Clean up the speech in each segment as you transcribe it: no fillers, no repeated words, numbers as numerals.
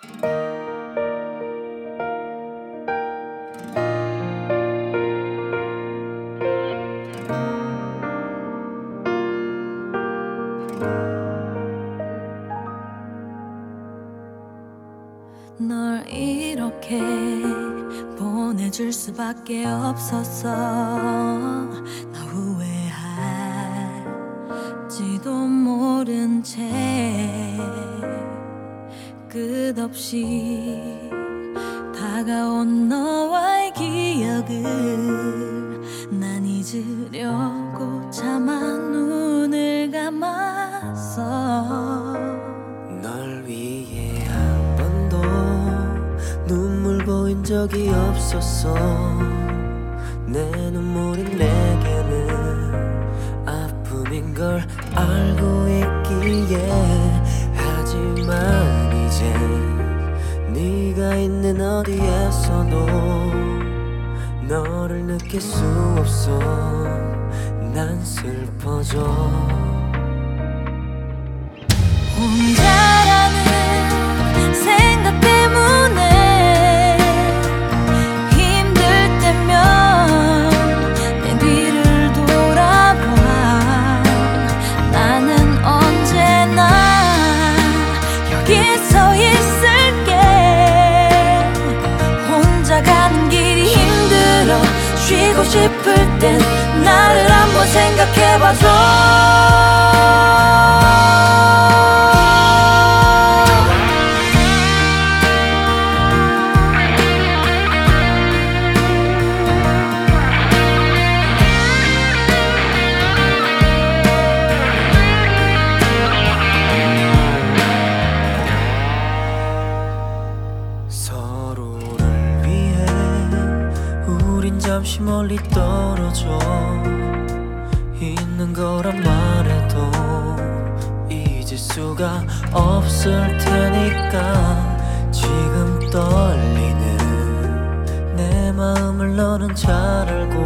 널 이렇게 보내줄 수밖에 없었어. 나 후회할지도 모른 채 끝없이 다가온 너와의 기억을 난 잊으려고 차마 눈을 감았어. 널 위해 한 번도 눈물 보인 적이 없었어. 내 눈물이 내게는 아픔인 걸 알고 있기에. 하지만 이제 네가 있는 어디에서도 너를 느낄 수 없어. 난 슬퍼져. 혼자라는 생각 때문에 힘들 때면 내 뒤를 돌아봐. 나는 언제나 여기 서 있을게. 혼자 가는 길이 힘들어 쉬고 싶을 땐 나를 한번 생각해봐줘. 서로를 위해 우린 잠시 멀리 떨어져 있는 거란 말해도 잊을 수가 없을 테니까. 지금 떨리는 내 마음을 너는 잘 알고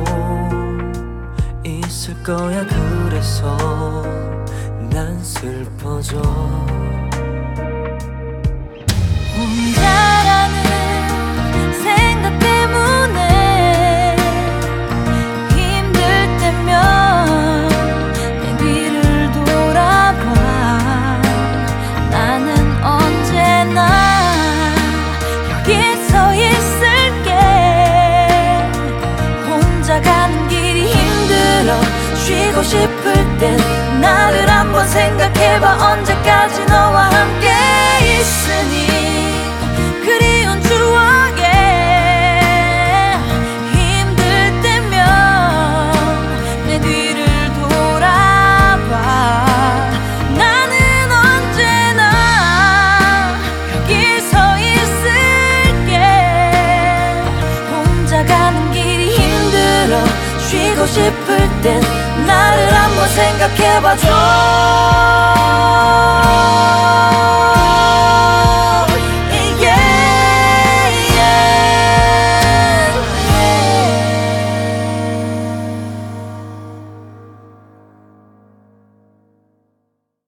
있을 거야. 그래서 난 슬퍼져. 혼자라는 생각 때문에 힘들 때면 내 뒤를 돌아봐. 나는 언제나 여기 서 있을게. 혼자 가는 길이 힘들어 쉬고 싶을 땐 나를 한번 생각해봐. 언제까지 너와 함께 있으니 그리운 추억에 힘들 때면 내 뒤를 돌아봐. 나는 언제나 여기 서 있을게. 혼자 가는 길이 힘들어 쉬고 싶을 땐 나를 한번 생각해봐줘.